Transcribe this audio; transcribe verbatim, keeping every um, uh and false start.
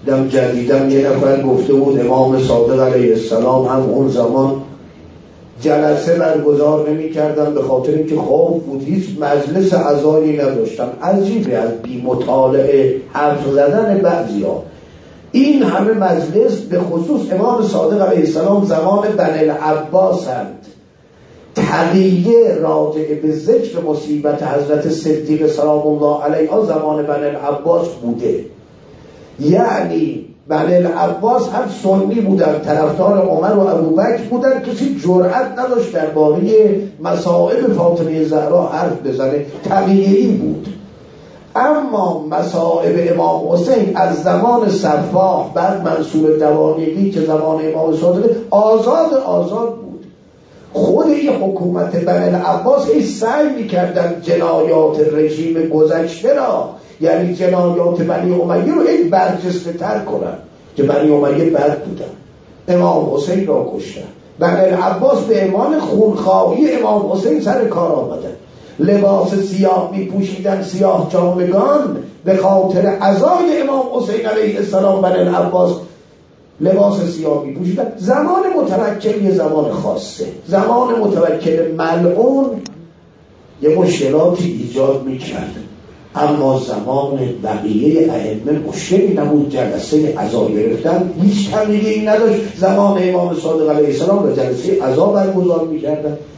دم جدیدم یه نفر گفته بود امام صادق علیه السلام هم اون زمان جلسه برگزار نمی کردن به خاطر اینکه خوف بود، هیچ مجلس عزایی نداشتن. عجیبه از بی مطالعه حرف زدن بعضیا. این همه مجلس به خصوص امام صادق علیه السلام زمان بنی العباس هست، تقیه راجع به ذکر مصیبت حضرت صدیق سلام الله علیه زمان بنی العباس بوده. یعنی بنی العباس هم سنی بودن، طرفدار عمر و ابوبکر بودن، کسی جرأت نداشت درباره مصائب فاطمه زهرا حرف بزنه، تقیه‌ای بود. اما مصائب امام حسین از زمان صفاح بعد منصور دوانیقی که زمان امام صادق آزاد آزاد بود. خود این حکومت بنی العباس ای سعی میکردن جنایات رژیم گذشته را، یعنی جنایات بنی امیه رو این برجسته تر کنن که بنی امیه بد بودن، امام حسین را کشتن. بنی العباس به امان خونخواهی امام حسین سر کار آمدن، لباس سیاه می پوشیدن، سیاه جامگان، به خاطر عزای امام حسین علیه السلام بنی العباس لباس سیاه می پوشیدن. زمان متوکل یه زمان خاصه، زمان متوکل ملعون یه مشکلاتی ایجاد می کرد، اما زمان بقیه ائمه مشکلی نبود. جلسه عزا گرفتن هیچ تغییری نداشت. زمان امام صادق علیه السلام و جلسه عزا برگزار می‌کردن.